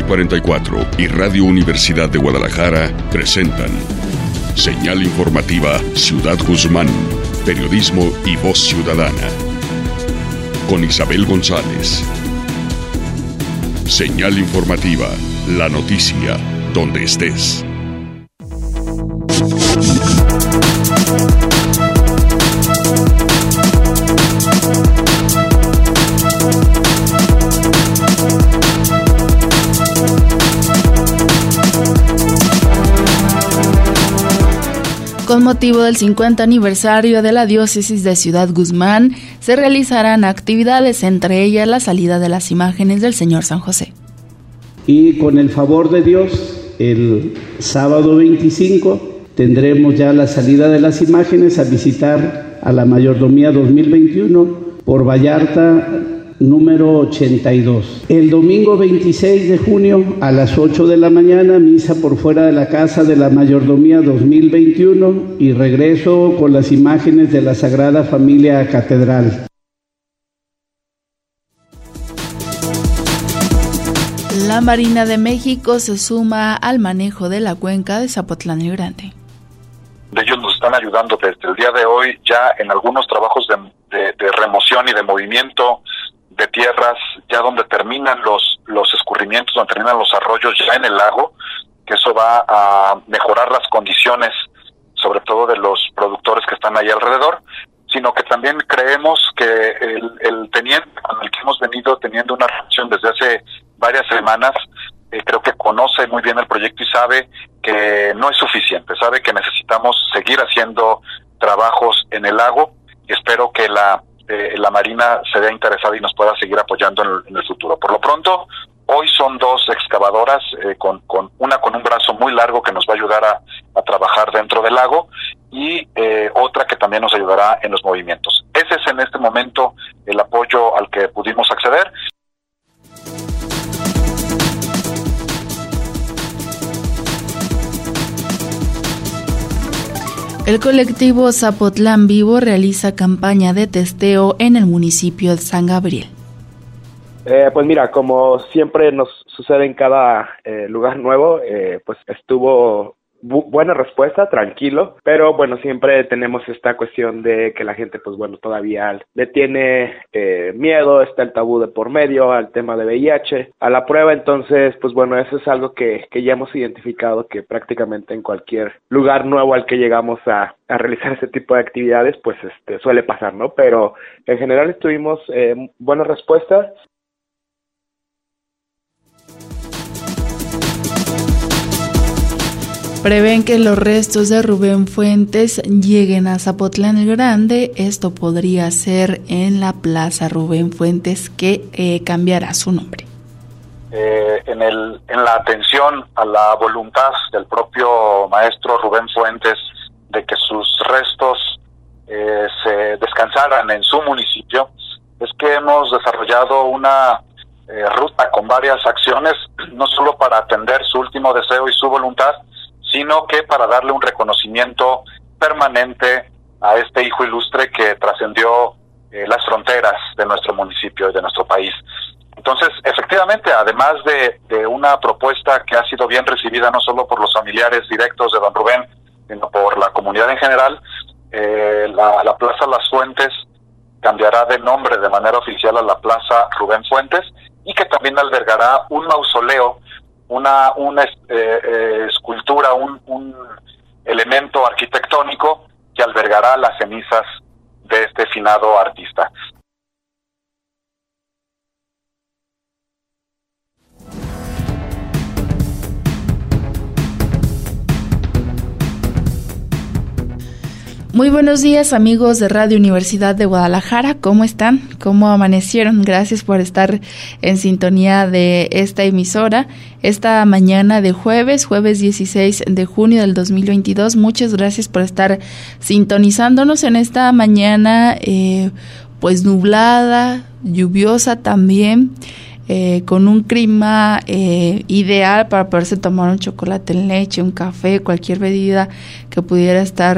1444 y Radio Universidad de Guadalajara presentan Señal Informativa Ciudad Guzmán, periodismo y voz ciudadana. Con Isabel González. Señal Informativa, la noticia, donde estés. Con motivo del 50 aniversario de la diócesis de Ciudad Guzmán, se realizarán actividades, entre ellas la salida de las imágenes del Señor San José. Y con el favor de Dios, el sábado 25 tendremos ya la salida de las imágenes a visitar a la Mayordomía 2021 por Vallarta número 82. El domingo 26 de junio a las 8 de la mañana, misa por fuera de la casa de la Mayordomía 2021 y regreso con las imágenes de la Sagrada Familia Catedral. La Marina de México se suma al manejo de la cuenca de Zapotlán el Grande. Ellos nos están ayudando desde el día de hoy ya en algunos trabajos de remoción y de movimiento de tierras, ya donde terminan los escurrimientos, donde terminan los arroyos ya en el lago, que eso va a mejorar las condiciones, sobre todo de los productores que están ahí alrededor, sino que también creemos que el teniente con el que hemos venido teniendo una relación desde hace varias semanas, creo que conoce muy bien el proyecto y sabe que no es suficiente, sabe que necesitamos seguir haciendo trabajos en el lago y espero que la Marina se vea interesada y nos pueda seguir apoyando en el futuro. Por lo pronto, hoy son dos excavadoras, con una con un brazo muy largo que nos va a ayudar a trabajar dentro del lago y otra que también nos ayudará en los movimientos. Ese es en este momento el apoyo al que pudimos acceder. El colectivo Zapotlán Vivo realiza campaña de testeo en el municipio de San Gabriel. Pues mira, como siempre nos sucede en cada lugar nuevo, pues estuvo buena respuesta, tranquilo, pero bueno, siempre tenemos esta cuestión de que la gente pues bueno, todavía le tiene miedo, está el tabú de por medio, al tema de VIH, a la prueba, entonces pues bueno, eso es algo que ya hemos identificado que prácticamente en cualquier lugar nuevo al que llegamos a realizar ese tipo de actividades, pues suele pasar, ¿no? Pero en general tuvimos buena respuesta. Prevén que los restos de Rubén Fuentes lleguen a Zapotlán el Grande. Esto podría ser en la Plaza Rubén Fuentes, que cambiará su nombre. En la atención a la voluntad del propio maestro Rubén Fuentes de que sus restos se descansaran en su municipio, es que hemos desarrollado una ruta con varias acciones, no solo para atender su último deseo y su voluntad, sino que para darle un reconocimiento permanente a este hijo ilustre que trascendió las fronteras de nuestro municipio y de nuestro país. Entonces, efectivamente, además de una propuesta que ha sido bien recibida no solo por los familiares directos de don Rubén, sino por la comunidad en general, la Plaza Las Fuentes cambiará de nombre de manera oficial a la Plaza Rubén Fuentes y que también albergará un mausoleo, una escultura, un elemento arquitectónico que albergará las cenizas de este finado artista. Muy buenos días, amigos de Radio Universidad de Guadalajara. ¿Cómo están? ¿Cómo amanecieron? Gracias por estar en sintonía de esta emisora. Esta mañana de jueves 16 de junio del 2022. Muchas gracias por estar sintonizándonos en esta mañana pues nublada, lluviosa también. Con un clima ideal para poderse tomar un chocolate en leche, un café, cualquier bebida que pudiera estar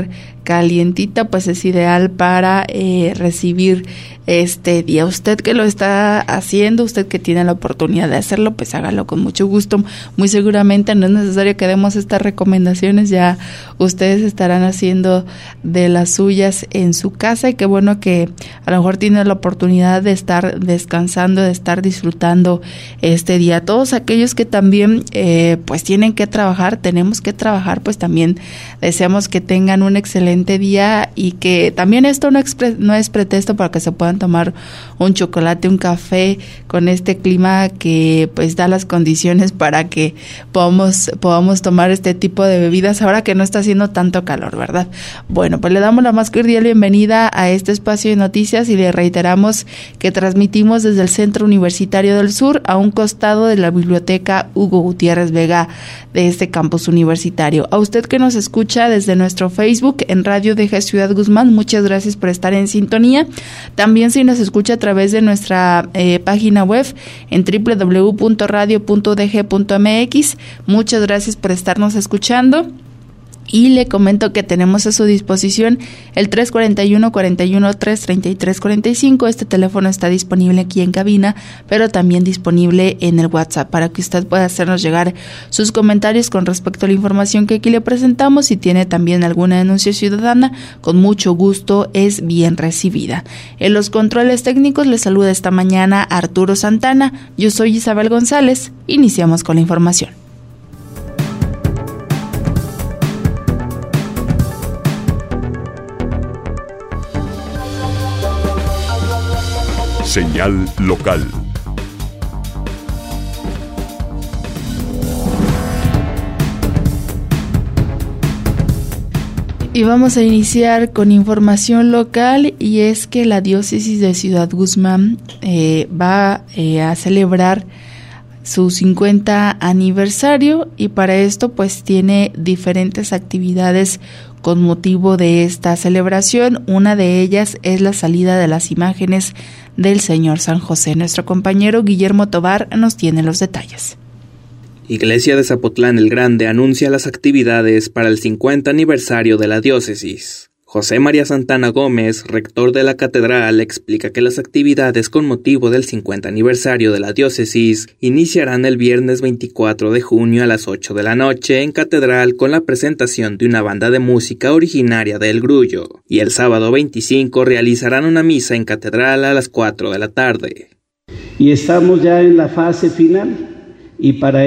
calientita, pues es ideal para recibir este día. Usted que lo está haciendo, usted que tiene la oportunidad de hacerlo, pues hágalo con mucho gusto. Muy seguramente no es necesario que demos estas recomendaciones, ya ustedes estarán haciendo de las suyas en su casa, y qué bueno que a lo mejor tiene la oportunidad de estar descansando, de estar disfrutando este día. Todos aquellos que también pues tienen que trabajar, tenemos que trabajar, pues también deseamos que tengan un excelente día, y que también esto no es pretexto para que se puedan tomar un chocolate, un café, con este clima que pues da las condiciones para que podamos tomar este tipo de bebidas ahora que no está haciendo tanto calor, ¿verdad? Bueno, pues le damos la más cordial bienvenida a este espacio de noticias, y le reiteramos que transmitimos desde el Centro Universitario del Sur, a un costado de la Biblioteca Hugo Gutiérrez Vega de este campus universitario. A usted que nos escucha desde nuestro Facebook en Radio DG Ciudad Guzmán, muchas gracias por estar en sintonía. También si nos escucha a través de nuestra página web en www.radio.dg.mx, muchas gracias por estarnos escuchando. Y le comento que tenemos a su disposición el 341-41-333-45. Este teléfono está disponible aquí en cabina, pero también disponible en el WhatsApp, para que usted pueda hacernos llegar sus comentarios con respecto a la información que aquí le presentamos. Si tiene también alguna denuncia ciudadana, con mucho gusto es bien recibida. En los controles técnicos les saluda esta mañana Arturo Santana. Yo soy Isabel González. Iniciamos con la información. Señal local. Y vamos a iniciar con información local, y es que la diócesis de Ciudad Guzmán va a celebrar su 50 aniversario, y para esto pues tiene diferentes actividades con motivo de esta celebración. Una de ellas es la salida de las imágenes del Señor San José. Nuestro compañero Guillermo Tobar nos tiene los detalles. Iglesia de Zapotlán el Grande anuncia las actividades para el 50 aniversario de la diócesis. José María Santana Gómez, rector de la catedral, explica que las actividades con motivo del 50 aniversario de la diócesis iniciarán el viernes 24 de junio a las 8 de la noche en catedral, con la presentación de una banda de música originaria de El Grullo, y el sábado 25 realizarán una misa en catedral a las 4 de la tarde. Y estamos ya en la fase final, y para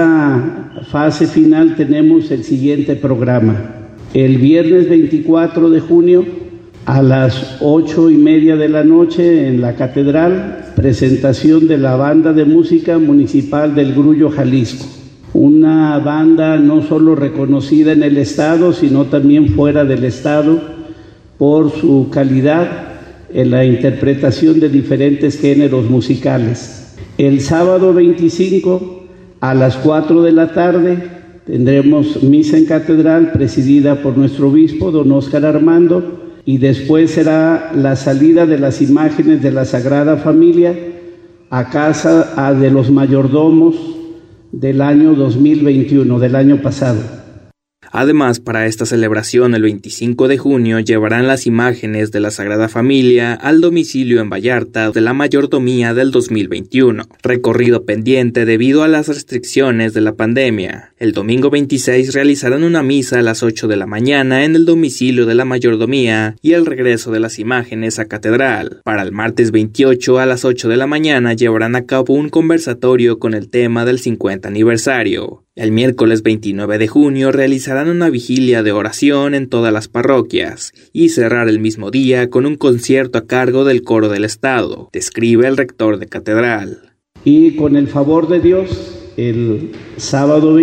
esta fase final tenemos el siguiente programa. El viernes 24 de junio a las 8:30 de la noche en la catedral, presentación de la banda de música municipal del Grullo, Jalisco. Una banda no solo reconocida en el estado, sino también fuera del estado por su calidad en la interpretación de diferentes géneros musicales. El sábado 25 a las 4 de la tarde tendremos misa en catedral presidida por nuestro obispo, don Óscar Armando, y después será la salida de las imágenes de la Sagrada Familia a casa de los mayordomos del año 2021, del año pasado. Además, para esta celebración, el 25 de junio, llevarán las imágenes de la Sagrada Familia al domicilio en Vallarta de la mayordomía del 2021, recorrido pendiente debido a las restricciones de la pandemia. El domingo 26 realizarán una misa a las 8 de la mañana en el domicilio de la mayordomía y el regreso de las imágenes a catedral. Para el martes 28 a las 8 de la mañana llevarán a cabo un conversatorio con el tema del 50 aniversario. El miércoles 29 de junio realizarán una vigilia de oración en todas las parroquias y cerrar el mismo día con un concierto a cargo del Coro del Estado, describe el rector de catedral. Y con el favor de Dios, el sábado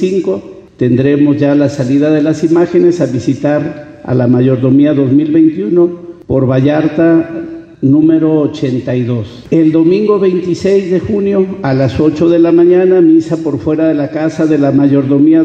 25 tendremos ya la salida de las imágenes a visitar a la mayordomía 2021 por Vallarta número 82. El domingo 26 de junio a las 8 de la mañana, misa por fuera de la casa de la mayordomía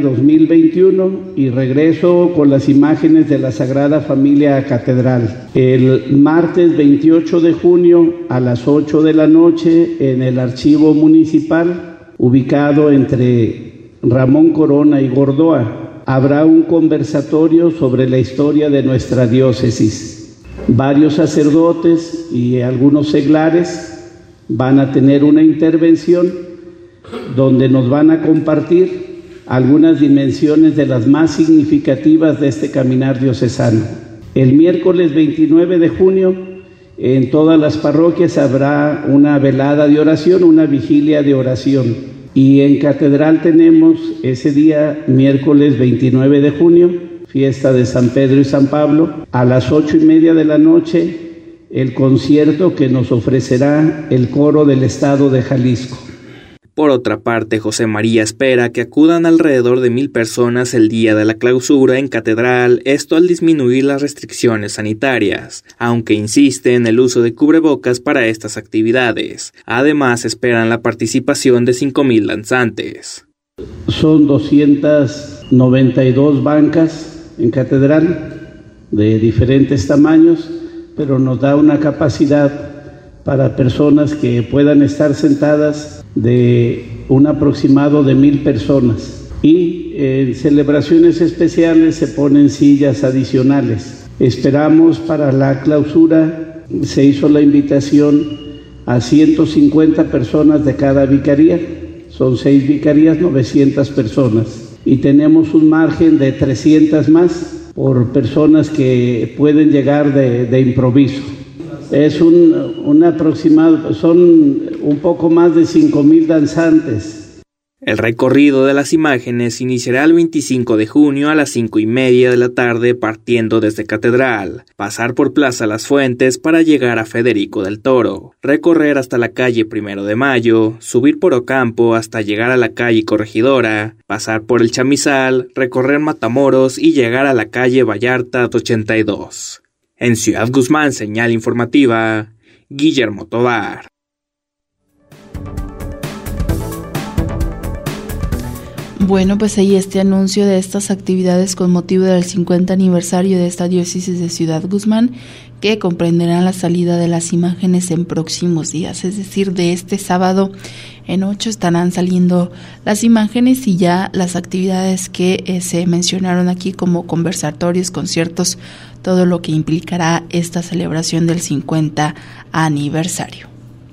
2021 y regreso con las imágenes de la Sagrada Familia a catedral. El martes 28 de junio a las 8 de la noche en el archivo municipal, ubicado entre Ramón Corona y Gordoa, habrá un conversatorio sobre la historia de nuestra diócesis. Varios sacerdotes y algunos seglares van a tener una intervención donde nos van a compartir algunas dimensiones de las más significativas de este caminar diocesano. El miércoles 29 de junio, en todas las parroquias habrá una velada de oración, una vigilia de oración. Y en Catedral tenemos ese día, miércoles 29 de junio, fiesta de San Pedro y San Pablo, a las 8:30 de la noche, el concierto que nos ofrecerá el coro del Estado de Jalisco. Por otra parte, José María espera que acudan alrededor de 1,000 personas el día de la clausura en Catedral, esto al disminuir las restricciones sanitarias, aunque insiste en el uso de cubrebocas para estas actividades. Además, esperan la participación de 5,000 danzantes. Son 292 bancas en Catedral de diferentes tamaños, pero nos da una capacidad para personas que puedan estar sentadas de un aproximado de 1,000 personas. Y en celebraciones especiales se ponen sillas adicionales. Esperamos para la clausura, se hizo la invitación a 150 personas de cada vicaría. Son 6 vicarías, 900 personas. Y tenemos un margen de 300 más por personas que pueden llegar de improviso. Es un aproximado, son un poco más de 5,000 danzantes. El recorrido de las imágenes iniciará el 25 de junio a las 5:30 de la tarde partiendo desde Catedral, pasar por Plaza Las Fuentes para llegar a Federico del Toro, recorrer hasta la calle 1 de Mayo, subir por Ocampo hasta llegar a la calle Corregidora, pasar por el Chamizal, recorrer Matamoros y llegar a la calle Vallarta 82. En Ciudad Guzmán, señal informativa, Guillermo Tovar. Bueno, pues ahí este anuncio de estas actividades con motivo del 50 aniversario de esta diócesis de Ciudad Guzmán, que comprenderán la salida de las imágenes en próximos días, es decir, de este sábado en 8 estarán saliendo las imágenes y ya las actividades que se mencionaron aquí como conversatorios, conciertos, todo lo que implicará esta celebración del 50 aniversario.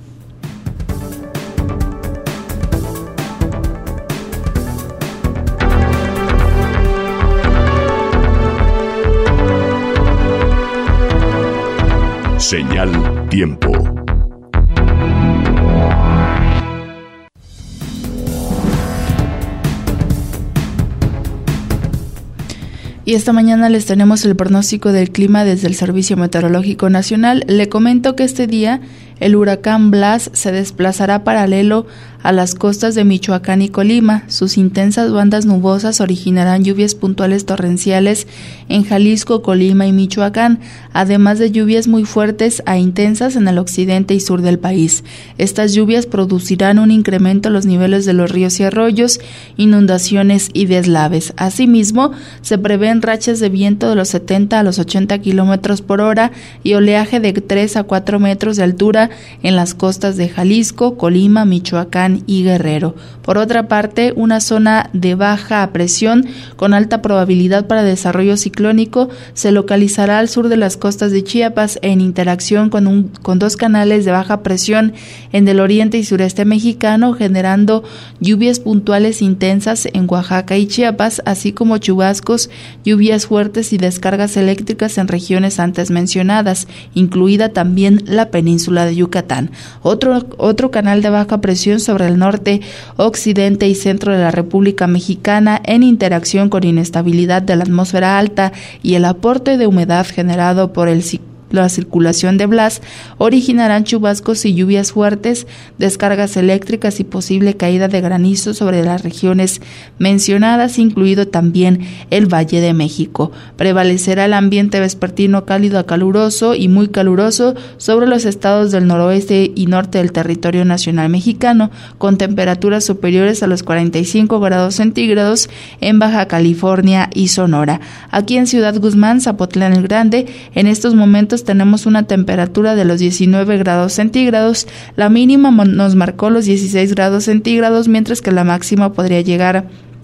Señal Tiempo. Y esta mañana les tenemos el pronóstico del clima desde el Servicio Meteorológico Nacional. Le comento que este día el huracán Blas se desplazará paralelo a las costas de Michoacán y Colima. Sus intensas bandas nubosas originarán lluvias puntuales torrenciales en Jalisco, Colima y Michoacán, además de lluvias muy fuertes a intensas en el occidente y sur del país. Estas lluvias producirán un incremento en los niveles de los ríos y arroyos, inundaciones y deslaves. Asimismo, se prevén rachas de viento de los 70 a los 80 kilómetros por hora y oleaje de 3 a 4 metros de altura en las costas de Jalisco, Colima, Michoacán y Guerrero. Por otra parte, una zona de baja presión con alta probabilidad para desarrollo ciclónico se localizará al sur de las costas de Chiapas en interacción con 2 canales de baja presión en el oriente y sureste mexicano, generando lluvias puntuales intensas en Oaxaca y Chiapas, así como chubascos, lluvias fuertes y descargas eléctricas en regiones antes mencionadas, incluida también la península de Yucatán. Otro canal de baja presión sobre el norte, occidente y centro de la República Mexicana, en interacción con inestabilidad de la atmósfera alta y el aporte de humedad generado por la circulación de Blas, originarán chubascos y lluvias fuertes, descargas eléctricas y posible caída de granizo sobre las regiones mencionadas, incluido también el Valle de México. Prevalecerá el ambiente vespertino cálido a caluroso y muy caluroso sobre los estados del noroeste y norte del territorio nacional mexicano, con temperaturas superiores a los 45 grados centígrados en Baja California y Sonora. Aquí en Ciudad Guzmán, Zapotlán el Grande, en estos momentos tenemos una temperatura de los 19 grados centígrados, la mínima nos marcó los 16 grados centígrados, mientras que la máxima podría llegar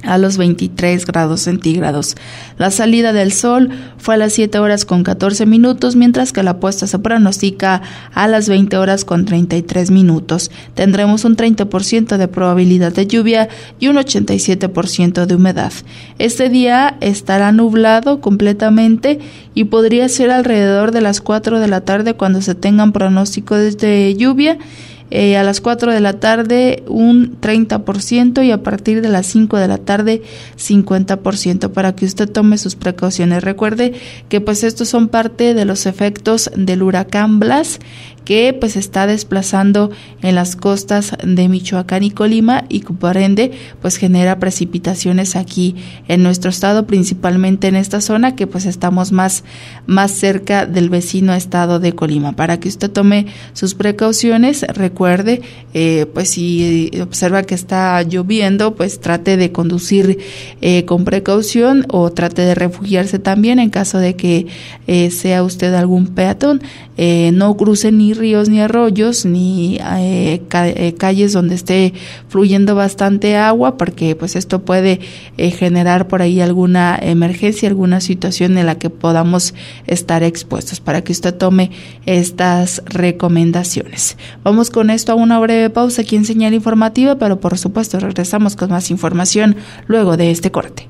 a los 23 grados centígrados. La salida del sol fue a las 7 horas con 14 minutos, mientras que la puesta se pronostica a las 20 horas con 33 minutos. Tendremos un 30% de probabilidad de lluvia y un 87% de humedad. Este día estará nublado completamente y podría ser alrededor de las 4 de la tarde cuando se tengan pronósticos de lluvia. A las 4 de la tarde un 30% y a partir de las 5 de la tarde 50%, para que usted tome sus precauciones. Recuerde que pues estos son parte de los efectos del huracán Blas, que pues está desplazando en las costas de Michoacán y Colima y que por ende pues genera precipitaciones aquí en nuestro estado, principalmente en esta zona que pues estamos más cerca del vecino estado de Colima. Para que usted tome sus precauciones, recuerde pues si observa que está lloviendo, pues trate de conducir con precaución o trate de refugiarse también en caso de que sea usted algún peatón. No cruce ni ríos ni arroyos ni calles donde esté fluyendo bastante agua, porque pues esto puede generar por ahí alguna emergencia, alguna situación en la que podamos estar expuestos, para que usted tome estas recomendaciones. Vamos con esto a una breve pausa aquí en Señal Informativa, pero por supuesto regresamos con más información luego de este corte.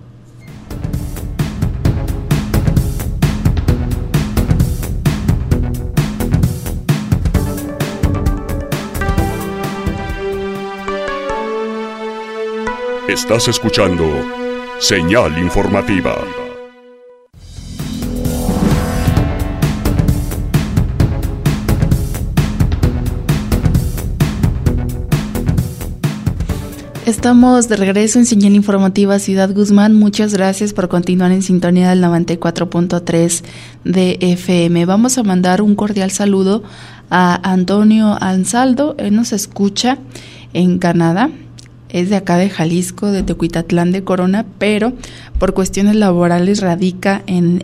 Estás escuchando Señal Informativa. Estamos de regreso en Señal Informativa Ciudad Guzmán. Muchas gracias por continuar en sintonía del 94.3 de FM. Vamos a mandar un cordial saludo a Antonio Ansaldo. Él nos escucha en Canadá. Es de acá de Jalisco, de Tecuitatlán de Corona, pero por cuestiones laborales radica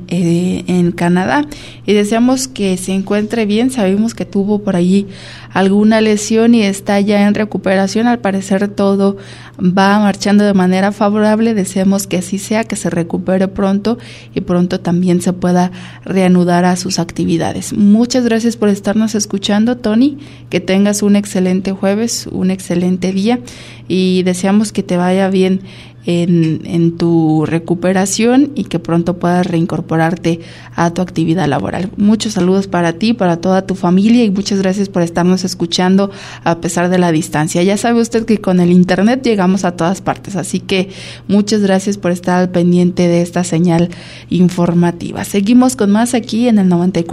en Canadá, y deseamos que se encuentre bien. Sabemos que tuvo por allí alguna lesión y está ya en recuperación. Al parecer todo va marchando de manera favorable. Deseamos que así sea, que se recupere pronto y pronto también se pueda reanudar a sus actividades. Muchas gracias por estarnos escuchando, Tony. Que tengas un excelente jueves, un excelente día, y deseamos que te vaya bien en tu recuperación y que pronto puedas reincorporarte a tu actividad laboral. Muchos saludos para ti, para toda tu familia, y muchas gracias por estarnos escuchando a pesar de la distancia. Ya sabe usted que con el internet llegamos a todas partes, así que muchas gracias por estar al pendiente de esta señal informativa. Seguimos con más aquí en el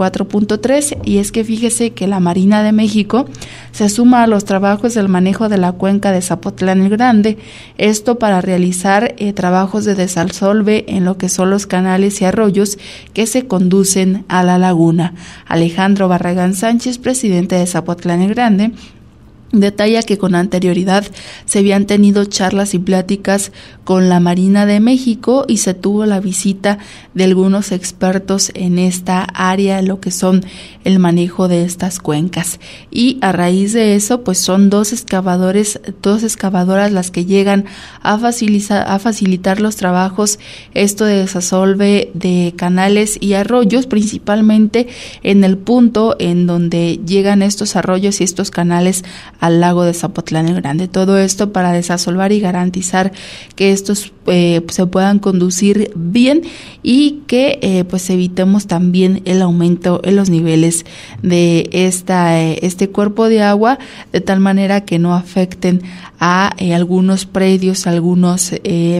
94.3, y es que fíjese que la Marina de México se suma a los trabajos del manejo de la cuenca de Zapotlán el Grande, esto para realizar trabajos de desasolve en lo que son los canales y arroyos que se conducen a la laguna. Alejandro Barragán Sánchez, presidente de Zapotlán el Grande, detalla que con anterioridad se habían tenido charlas y pláticas con la Marina de México y se tuvo la visita de algunos expertos en esta área, lo que son el manejo de estas cuencas, y a raíz de eso pues son dos excavadoras las que llegan a facilitar los trabajos, esto de desasolve de canales y arroyos, principalmente en el punto en donde llegan estos arroyos y estos canales al lago de Zapotlán el Grande. Todo esto para desasolvar y garantizar que estos se puedan conducir bien y que pues evitemos también el aumento en los niveles de este cuerpo de agua, de tal manera que no afecten a algunos predios, algunos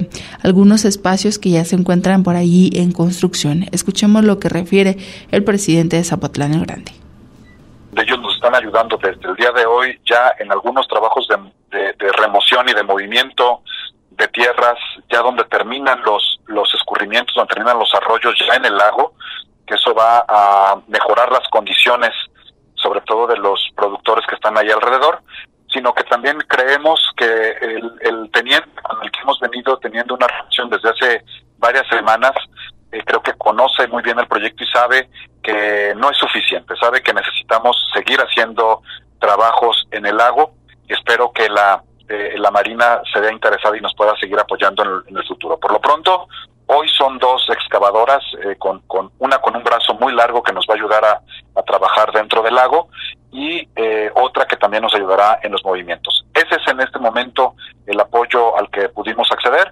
espacios que ya se encuentran por allí en construcción. Escuchemos lo que refiere el presidente de Zapotlán el Grande. Ellos nos están ayudando desde el día de hoy ya en algunos trabajos de remoción y de movimiento de tierras, ya donde terminan los escurrimientos, donde terminan los arroyos ya en el lago, que eso va a mejorar las condiciones, sobre todo de los productores que están ahí alrededor, sino que también creemos que el teniente con el que hemos venido teniendo una relación desde hace varias semanas, creo que conoce muy bien el proyecto y sabe que no es suficiente, sabe que necesitamos seguir haciendo trabajos en el lago, y espero que la la Marina se vea interesada y nos pueda seguir apoyando en el futuro. Por lo pronto, hoy son 2 excavadoras, una con un brazo muy largo que nos va a ayudar a trabajar dentro del lago, y otra que también nos ayudará en los movimientos. Ese es en este momento el apoyo al que pudimos acceder.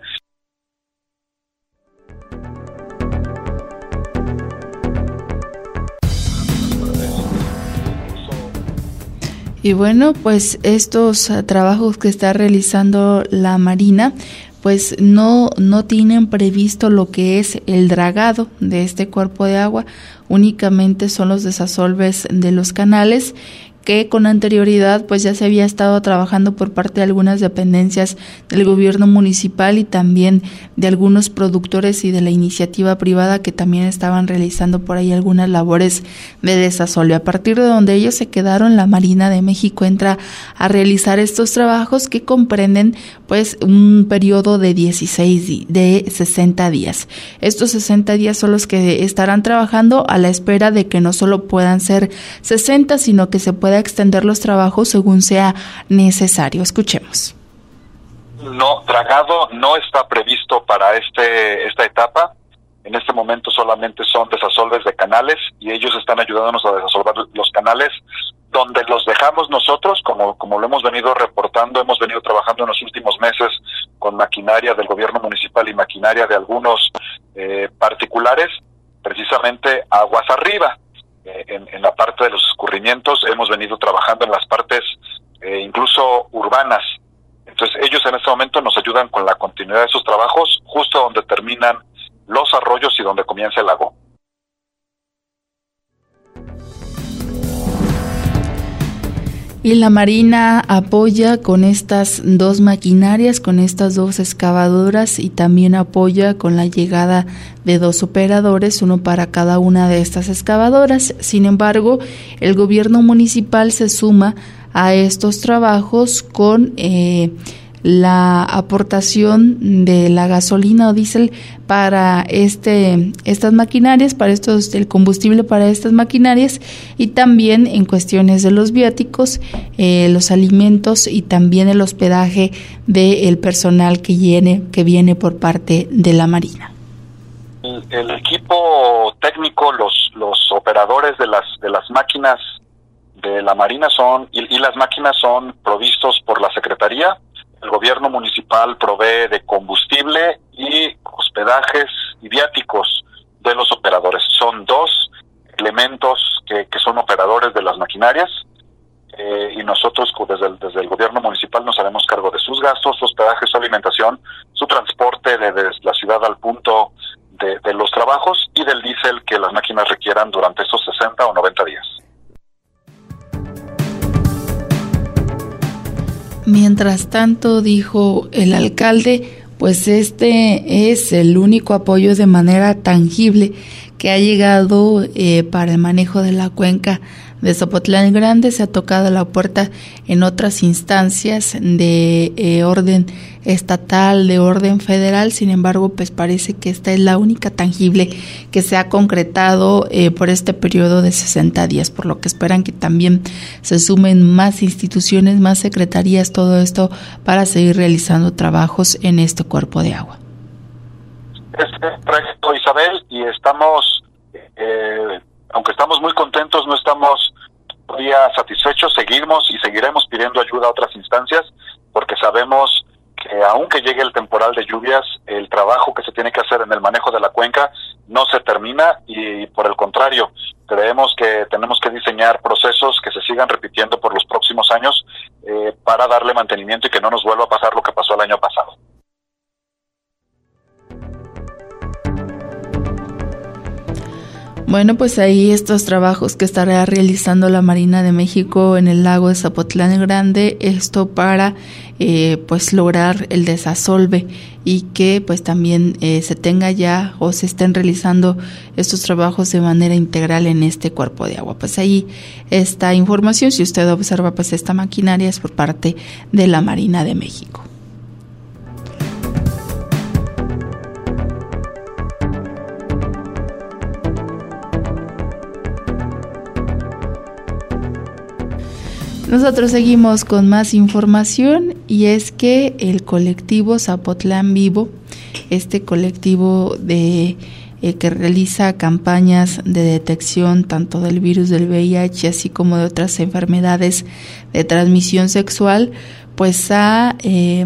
Y bueno, pues estos trabajos que está realizando la Marina, pues no tienen previsto lo que es el dragado de este cuerpo de agua, únicamente son los desasolves de los canales, que con anterioridad pues ya se había estado trabajando por parte de algunas dependencias del gobierno municipal y también de algunos productores y de la iniciativa privada que también estaban realizando por ahí algunas labores de desasolve. A partir de donde ellos se quedaron, la Marina de México entra a realizar estos trabajos que comprenden pues un periodo de 60 días. Estos 60 días son los que estarán trabajando a la espera de que no solo puedan ser 60, sino que se pueda extender los trabajos según sea necesario. Escuchemos. No, dragado no está previsto para esta etapa. En este momento solamente son desasolves de canales y ellos están ayudándonos a desasolver los canales donde los dejamos nosotros, como lo hemos venido reportando. Hemos venido trabajando en los últimos meses con maquinaria del gobierno municipal y maquinaria de algunos particulares, precisamente aguas arriba. En la parte de los escurrimientos hemos venido trabajando en las partes incluso urbanas. Entonces ellos en este momento nos ayudan con la continuidad de esos trabajos justo donde terminan los arroyos y donde comienza el lago. Y la Marina apoya con estas 2 maquinarias, con estas 2 excavadoras, y también apoya con la llegada de 2 operadores, uno para cada una de estas excavadoras. Sin embargo, el gobierno municipal se suma a estos trabajos con la aportación de la gasolina o diésel para estas maquinarias, para el combustible para estas maquinarias, y también en cuestiones de los viáticos, los alimentos y también el hospedaje del personal que viene por parte de la Marina. El equipo técnico, los operadores de las máquinas de la Marina y las máquinas son provistos por la Secretaría. El gobierno municipal provee de combustible y hospedajes y viáticos de los operadores. Son 2 elementos que son operadores de las maquinarias, y nosotros desde el gobierno municipal nos haremos cargo de sus gastos, su hospedaje, su alimentación, su transporte desde la ciudad al punto de los trabajos y del diésel que las máquinas requieran durante esos 60 o 90 días. Mientras tanto, dijo el alcalde, pues este es el único apoyo de manera tangible que ha llegado para el manejo de la cuenca de Zapotlán Grande. Se ha tocado la puerta en otras instancias de orden estatal, de orden federal. Sin embargo, pues parece que esta es la única tangible que se ha concretado por este periodo de 60 días, por lo que esperan que también se sumen más instituciones, más secretarías, todo esto para seguir realizando trabajos en este cuerpo de agua. Es correcto, Isabel, y estamos, aunque estamos muy contentos, no estamos todavía satisfechos. Seguimos y seguiremos pidiendo ayuda a otras instancias, porque sabemos que aunque llegue el temporal de lluvias, el trabajo que se tiene que hacer en el manejo de la cuenca no se termina, y por el contrario, creemos que tenemos que diseñar procesos que se sigan repitiendo por los próximos años para darle mantenimiento y que no nos vuelva a pasar lo que pasó el año pasado. Bueno, pues ahí estos trabajos que estará realizando la Marina de México en el lago de Zapotlán Grande, esto para pues lograr el desasolve y que pues también se tenga ya o se estén realizando estos trabajos de manera integral en este cuerpo de agua. Pues ahí esta información, si usted observa, pues esta maquinaria es por parte de la Marina de México. Nosotros seguimos con más información y es que el colectivo Zapotlán Vivo, este colectivo que realiza campañas de detección tanto del virus del VIH así como de otras enfermedades de transmisión sexual, pues ha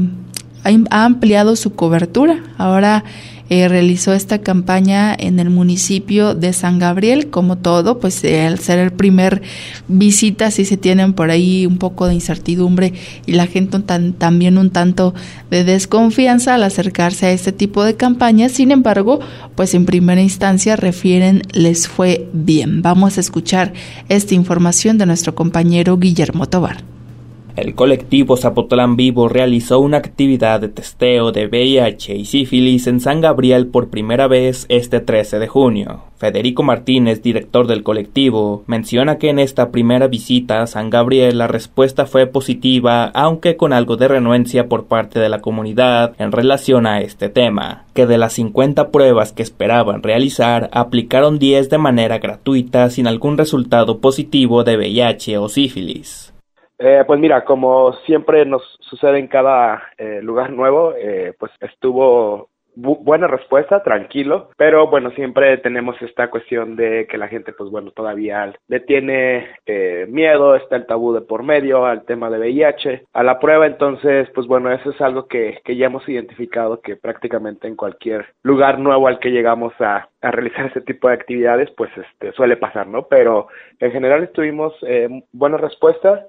ampliado su cobertura. Ahora realizó esta campaña en el municipio de San Gabriel. Como todo, pues al ser el primer visita, sí se tienen por ahí un poco de incertidumbre y la gente también un tanto de desconfianza al acercarse a este tipo de campañas. Sin embargo, pues en primera instancia refieren les fue bien. Vamos a escuchar esta información de nuestro compañero Guillermo Tovar. El colectivo Zapotlán Vivo realizó una actividad de testeo de VIH y sífilis en San Gabriel por primera vez este 13 de junio. Federico Martínez, director del colectivo, menciona que en esta primera visita a San Gabriel la respuesta fue positiva, aunque con algo de renuencia por parte de la comunidad en relación a este tema, que de las 50 pruebas que esperaban realizar, aplicaron 10 de manera gratuita sin algún resultado positivo de VIH o sífilis. Pues mira, como siempre nos sucede en cada lugar nuevo, pues estuvo buena respuesta, tranquilo, pero bueno, siempre tenemos esta cuestión de que la gente pues bueno, todavía le tiene miedo, está el tabú de por medio al tema de VIH, a la prueba. Entonces pues bueno, eso es algo que ya hemos identificado, que prácticamente en cualquier lugar nuevo al que llegamos a realizar este tipo de actividades pues suele pasar, ¿no? Pero en general tuvimos buena respuesta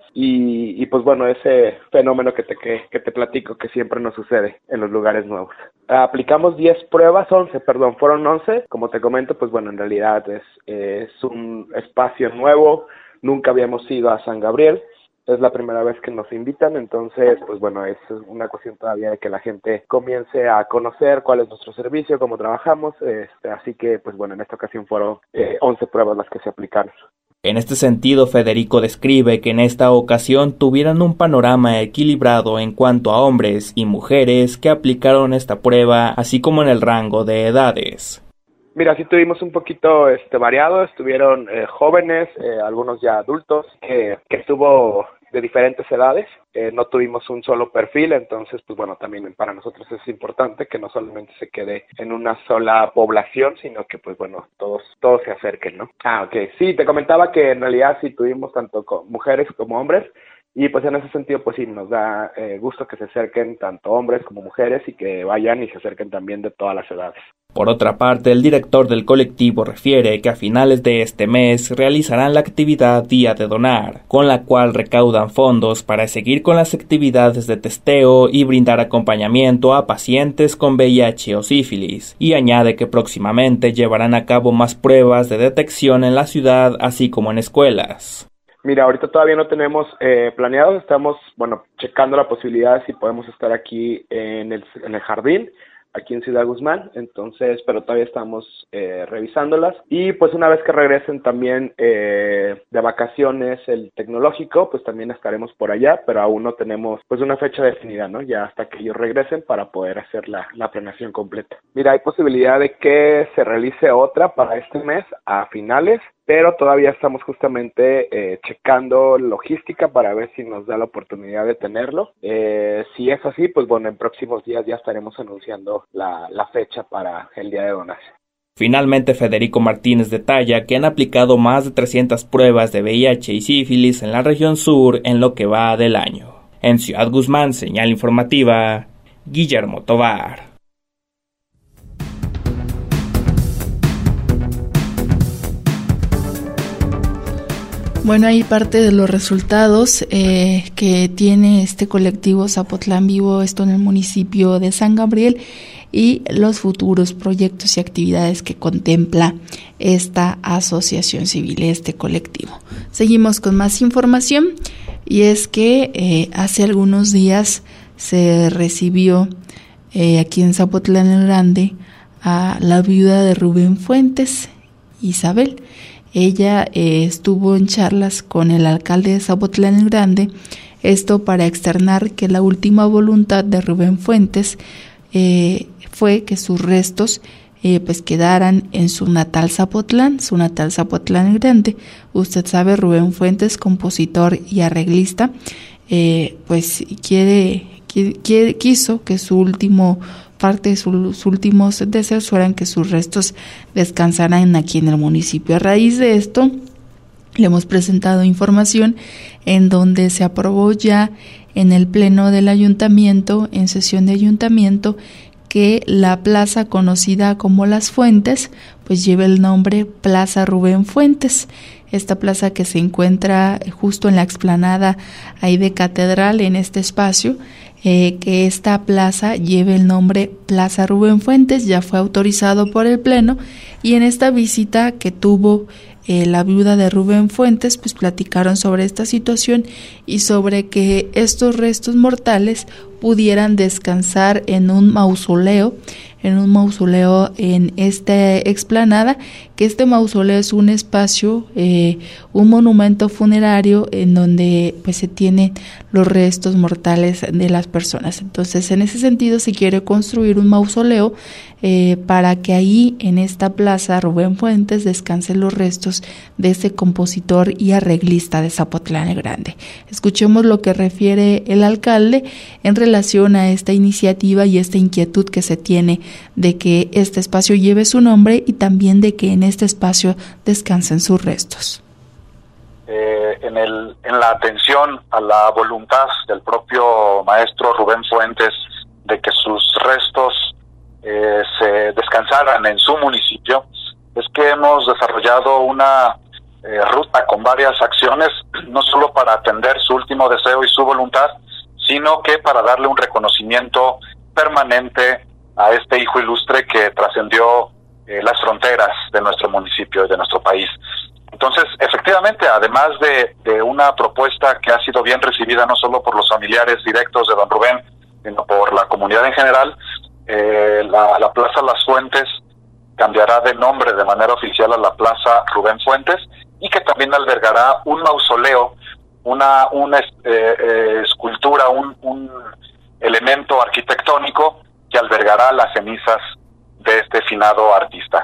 y pues bueno, ese fenómeno que te platico que siempre nos sucede en los lugares nuevos. Aplicamos 10 pruebas, fueron 11, como te comento, pues bueno, en realidad es un espacio nuevo, nunca habíamos ido a San Gabriel, es la primera vez que nos invitan, entonces pues bueno, es una cuestión todavía de que la gente comience a conocer cuál es nuestro servicio, cómo trabajamos, así que pues bueno, en esta ocasión fueron 11 pruebas las que se aplicaron. En este sentido, Federico describe que en esta ocasión tuvieron un panorama equilibrado en cuanto a hombres y mujeres que aplicaron esta prueba, así como en el rango de edades. Mira, sí tuvimos un poquito variado, estuvieron jóvenes, algunos ya adultos, que estuvo de diferentes edades, no tuvimos un solo perfil, entonces pues bueno, también para nosotros es importante que no solamente se quede en una sola población, sino que pues bueno, todos se acerquen, ¿no? Okay. Sí, te comentaba que en realidad sí tuvimos tanto mujeres como hombres, y pues en ese sentido pues sí, nos da gusto que se acerquen tanto hombres como mujeres y que vayan y se acerquen también de todas las edades. Por otra parte, el director del colectivo refiere que a finales de este mes realizarán la actividad Día de Donar, con la cual recaudan fondos para seguir con las actividades de testeo y brindar acompañamiento a pacientes con VIH o sífilis, y añade que próximamente llevarán a cabo más pruebas de detección en la ciudad, así como en escuelas. Mira, ahorita todavía no tenemos planeado, estamos, bueno, checando la posibilidad de si podemos estar aquí en el jardín, aquí en Ciudad Guzmán, entonces, pero todavía estamos revisándolas, y pues una vez que regresen también de vacaciones el tecnológico, pues también estaremos por allá, pero aún no tenemos pues una fecha definida, ¿no? Ya hasta que ellos regresen para poder hacer la planeación completa. Mira, hay posibilidad de que se realice otra para este mes a finales, pero todavía estamos justamente checando logística para ver si nos da la oportunidad de tenerlo. Si es así, pues bueno, en próximos días ya estaremos anunciando la fecha para el Día de Donación. Finalmente, Federico Martínez detalla que han aplicado más de 300 pruebas de VIH y sífilis en la región sur en lo que va del año. En Ciudad Guzmán, señal informativa, Guillermo Tovar. Bueno, ahí parte de los resultados que tiene este colectivo Zapotlán Vivo, esto en el municipio de San Gabriel, y los futuros proyectos y actividades que contempla esta asociación civil, este colectivo. Seguimos con más información, y es que hace algunos días se recibió aquí en Zapotlán el Grande a la viuda de Rubén Fuentes, Isabel. Ella estuvo en charlas con el alcalde de Zapotlán el Grande, esto para externar que la última voluntad de Rubén Fuentes fue que sus restos pues quedaran en su natal Zapotlán Grande. Usted sabe, Rubén Fuentes, compositor y arreglista, pues quiso que sus últimos deseos fueran que sus restos descansaran aquí en el municipio. A raíz de esto, le hemos presentado información en donde se aprobó ya en el pleno del ayuntamiento, en sesión de ayuntamiento, que la plaza conocida como Las Fuentes, pues lleve el nombre Plaza Rubén Fuentes. Esta plaza que se encuentra justo en la explanada ahí de Catedral, en este espacio, que esta plaza lleve el nombre Plaza Rubén Fuentes, ya fue autorizado por el pleno, y en esta visita que tuvo la viuda de Rubén Fuentes, pues platicaron sobre esta situación y sobre que estos restos mortales pudieran descansar en un mausoleo en esta explanada, que este mausoleo es un espacio, un monumento funerario en donde pues se tienen los restos mortales de las personas. Entonces, en ese sentido se quiere construir un mausoleo para que ahí en esta plaza Rubén Fuentes descansen los restos de este compositor y arreglista de Zapotlán Grande. Escuchemos lo que refiere el alcalde en relación a esta iniciativa y esta inquietud que se tiene de que este espacio lleve su nombre y también de que en este espacio descansen sus restos. En la atención a la voluntad del propio maestro Rubén Fuentes de que sus restos se descansaran en su municipio, es que hemos desarrollado una ruta con varias acciones, no solo para atender su último deseo y su voluntad, sino que para darle un reconocimiento permanente a este hijo ilustre que trascendió las fronteras de nuestro municipio y de nuestro país. Entonces, efectivamente, además de una propuesta que ha sido bien recibida no solo por los familiares directos de don Rubén, sino por la comunidad en general, la Plaza Las Fuentes cambiará de nombre de manera oficial a la Plaza Rubén Fuentes, y que también albergará un mausoleo, una escultura, un elemento arquitectónico que albergará las cenizas de este finado artista.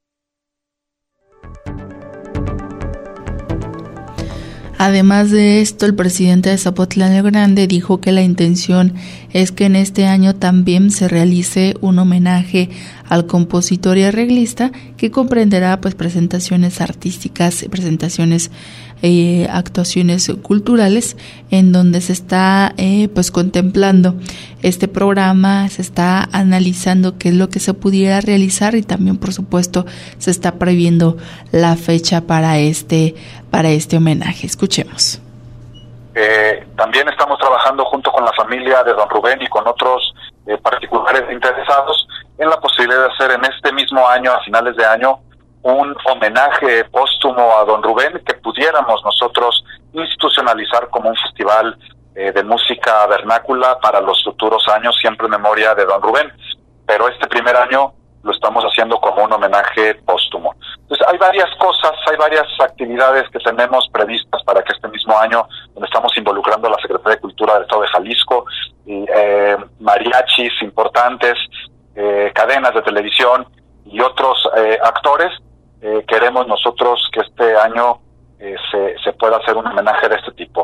Además de esto, el presidente de Zapotlán Grande dijo que la intención es que en este año también se realice un homenaje al compositor y arreglista, que comprenderá pues presentaciones artísticas, presentaciones, actuaciones culturales, en donde se está pues contemplando este programa, se está analizando qué es lo que se pudiera realizar, y también por supuesto se está previendo la fecha para este homenaje. Escuchemos. También estamos trabajando junto con la familia de don Rubén y con otros particulares interesados en la posibilidad de hacer en este mismo año, a finales de año, un homenaje póstumo a don Rubén que pudiéramos nosotros institucionalizar como un festival de música vernácula para los futuros años, siempre en memoria de don Rubén. Pero este primer año lo estamos haciendo como un homenaje póstumo. Entonces hay varias cosas, hay varias actividades que tenemos previstas para que este mismo año, donde estamos involucrando a la Secretaría de Cultura del Estado de Jalisco, y, mariachis importantes, cadenas de televisión y otros actores. Queremos nosotros que este año se pueda hacer un homenaje de este tipo.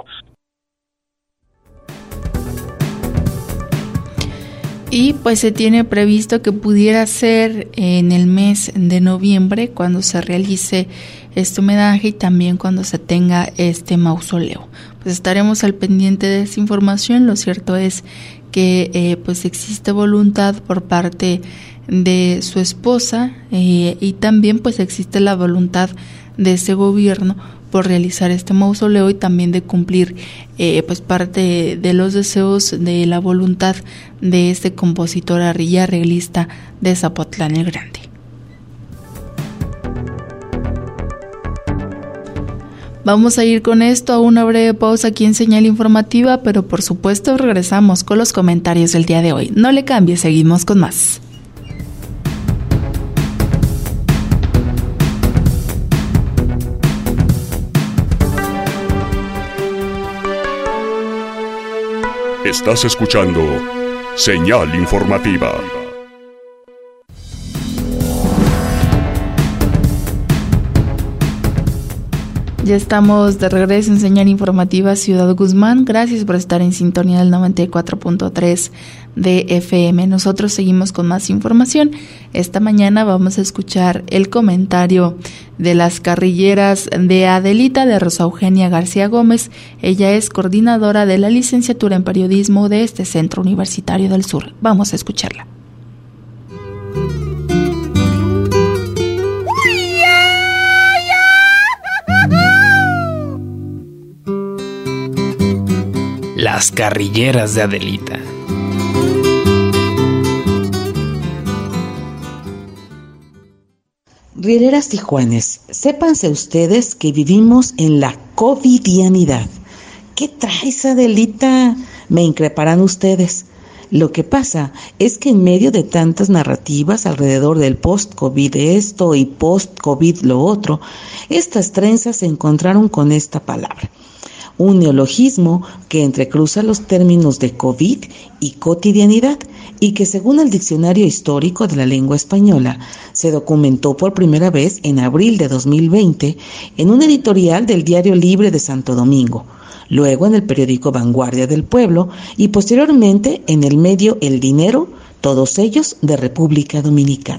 Y pues se tiene previsto que pudiera ser en el mes de noviembre cuando se realice este homenaje y también cuando se tenga este mausoleo. Pues estaremos al pendiente de esa información. Lo cierto es que pues existe voluntad por parte de su esposa y también pues existe la voluntad de ese gobierno por realizar este mausoleo y también de cumplir pues parte de los deseos, de la voluntad de este compositor y arreglista de Zapotlán el Grande. Vamos a ir con esto a una breve pausa aquí en Señal Informativa, pero por supuesto regresamos con los comentarios del día de hoy. No le cambie, seguimos con más. Estás escuchando Señal Informativa. Ya estamos de regreso en Señal Informativa Ciudad Guzmán. Gracias por estar en sintonía del 94.3 de FM. Nosotros seguimos con más información. Esta mañana vamos a escuchar el comentario de las carrilleras de Adelita, de Rosa Eugenia García Gómez. Ella es coordinadora de la licenciatura en periodismo de este Centro Universitario del Sur. Vamos a escucharla. Las carrilleras de Adelita. Rieleras tijuanes, sépanse ustedes que vivimos en la covidianidad. ¿Qué traes, Adelita?, me increparán ustedes. Lo que pasa es que en medio de tantas narrativas alrededor del post-COVID esto y post-COVID lo otro, estas trenzas se encontraron con esta palabra. Un neologismo que entrecruza los términos de COVID y cotidianidad y que según el Diccionario Histórico de la Lengua Española se documentó por primera vez en abril de 2020 en un editorial del Diario Libre de Santo Domingo, luego en el periódico Vanguardia del Pueblo y posteriormente en el medio El Dinero, todos ellos de República Dominicana.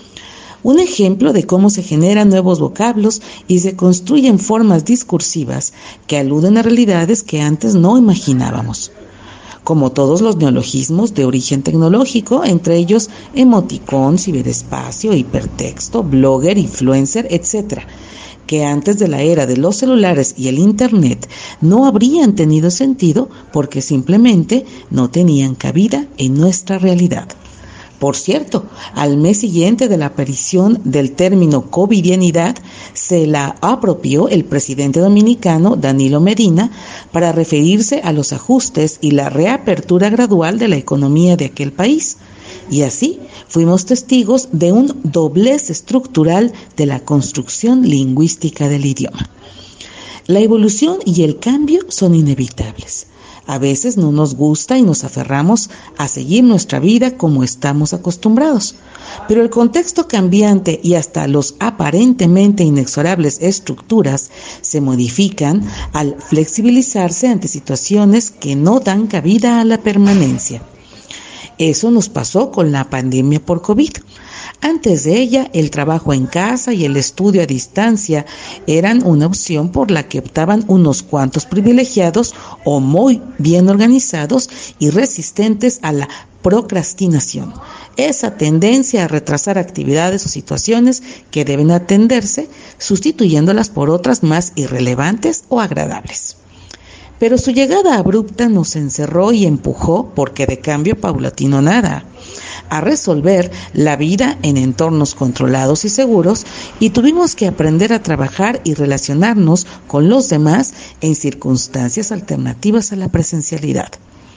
Un ejemplo de cómo se generan nuevos vocablos y se construyen formas discursivas que aluden a realidades que antes no imaginábamos. Como todos los neologismos de origen tecnológico, entre ellos emoticón, ciberespacio, hipertexto, blogger, influencer, etc., que antes de la era de los celulares y el Internet no habrían tenido sentido porque simplemente no tenían cabida en nuestra realidad. Por cierto, al mes siguiente de la aparición del término covidianidad, se la apropió el presidente dominicano Danilo Medina para referirse a los ajustes y la reapertura gradual de la economía de aquel país. Y así fuimos testigos de un doblez estructural de la construcción lingüística del idioma. La evolución y el cambio son inevitables. A veces no nos gusta y nos aferramos a seguir nuestra vida como estamos acostumbrados. Pero el contexto cambiante y hasta los aparentemente inexorables estructuras se modifican al flexibilizarse ante situaciones que no dan cabida a la permanencia. Eso nos pasó con la pandemia por COVID. Antes de ella, el trabajo en casa y el estudio a distancia eran una opción por la que optaban unos cuantos privilegiados o muy bien organizados y resistentes a la procrastinación, esa tendencia a retrasar actividades o situaciones que deben atenderse, sustituyéndolas por otras más irrelevantes o agradables. Pero su llegada abrupta nos encerró y empujó, porque de cambio paulatino nada, a resolver la vida en entornos controlados y seguros, y tuvimos que aprender a trabajar y relacionarnos con los demás en circunstancias alternativas a la presencialidad.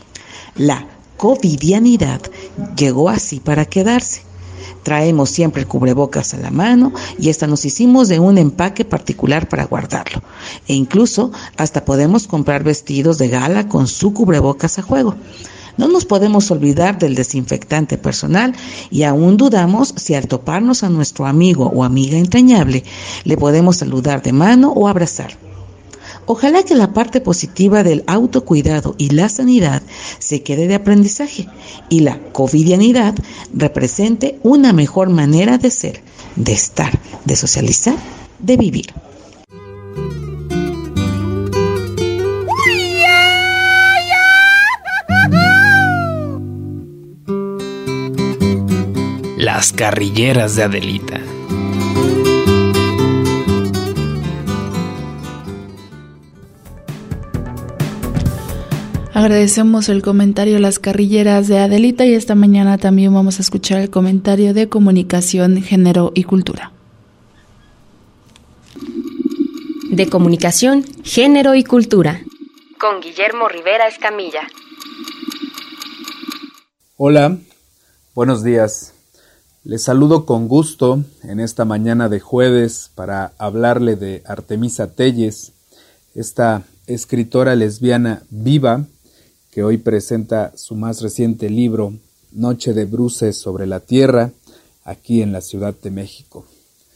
La covidianidad llegó así para quedarse. Traemos siempre el cubrebocas a la mano y hasta nos hicimos de un empaque particular para guardarlo. E incluso hasta podemos comprar vestidos de gala con su cubrebocas a juego. No nos podemos olvidar del desinfectante personal y aún dudamos si al toparnos a nuestro amigo o amiga entrañable le podemos saludar de mano o abrazar. Ojalá que la parte positiva del autocuidado y la sanidad se quede de aprendizaje y la covidianidad represente una mejor manera de ser, de estar, de socializar, de vivir. Las carrilleras de Adelita. Agradecemos el comentario Las carrilleras de Adelita y esta mañana también vamos a escuchar el comentario de Comunicación, Género y Cultura. De Comunicación, Género y Cultura, con Guillermo Rivera Escamilla. Hola, buenos días. Les saludo con gusto en esta mañana de jueves para hablarle de Artemisa Telles, esta escritora lesbiana viva que hoy presenta su más reciente libro, Noche de Bruces sobre la Tierra, aquí en la Ciudad de México.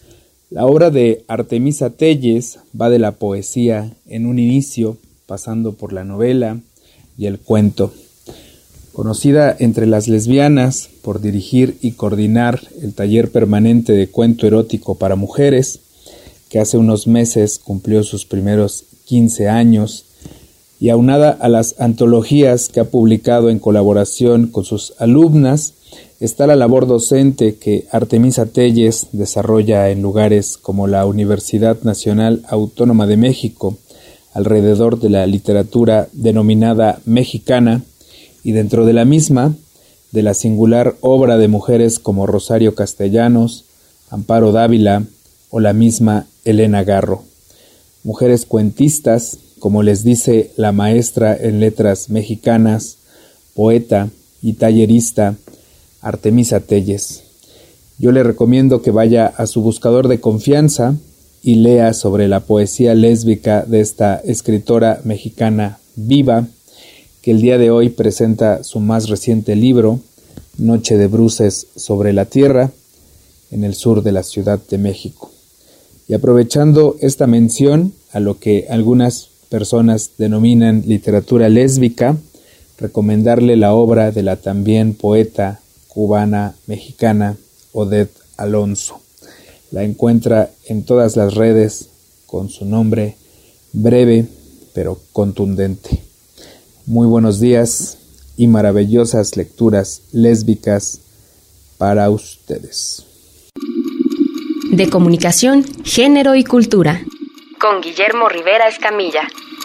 La obra de Artemisa Telles va de la poesía en un inicio, pasando por la novela y el cuento. Conocida entre las lesbianas por dirigir y coordinar el taller permanente de cuento erótico para mujeres, que hace unos meses cumplió sus primeros 15 años, y aunada a las antologías que ha publicado en colaboración con sus alumnas, está la labor docente que Artemisa Telles desarrolla en lugares como la Universidad Nacional Autónoma de México, alrededor de la literatura denominada mexicana, y dentro de la misma, de la singular obra de mujeres como Rosario Castellanos, Amparo Dávila o la misma Elena Garro. Mujeres cuentistas, como les dice la maestra en letras mexicanas, poeta y tallerista Artemisa Telles. Yo le recomiendo que vaya a su buscador de confianza y lea sobre la poesía lésbica de esta escritora mexicana viva, que el día de hoy presenta su más reciente libro, Noche de Bruces sobre la Tierra, en el sur de la Ciudad de México. Y aprovechando esta mención a lo que algunas personas denominan literatura lésbica, recomendarle la obra de la también poeta cubana mexicana Odette Alonso. La encuentra en todas las redes con su nombre breve pero contundente. Muy buenos días y maravillosas lecturas lésbicas para ustedes. De comunicación, género y cultura, con Guillermo Rivera Escamilla.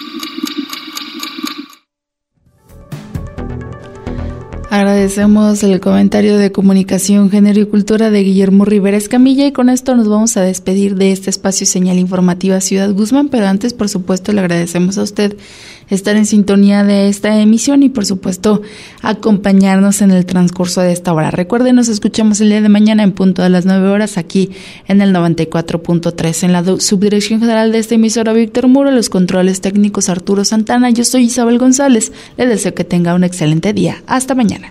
Agradecemos el comentario de comunicación, género y cultura de Guillermo Rivera Escamilla, y con esto nos vamos a despedir de este espacio Señal Informativa Ciudad Guzmán, pero antes, por supuesto, le agradecemos a usted estar en sintonía de esta emisión y, por supuesto, acompañarnos en el transcurso de esta hora. Recuerden, nos escuchamos el día de mañana en punto de las 9 horas aquí en el 94.3. En la subdirección general de esta emisora, Víctor Muro, los controles técnicos Arturo Santana, yo soy Isabel González. Les deseo que tenga un excelente día. Hasta mañana.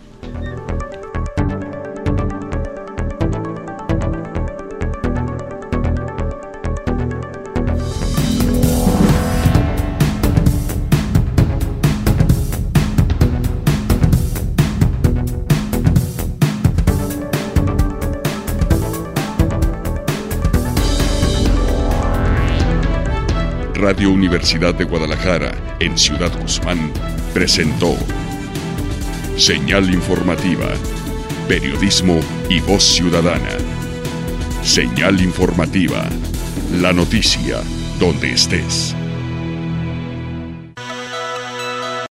Radio Universidad de Guadalajara, en Ciudad Guzmán, presentó Señal Informativa, periodismo y voz ciudadana. Señal Informativa, la noticia donde estés.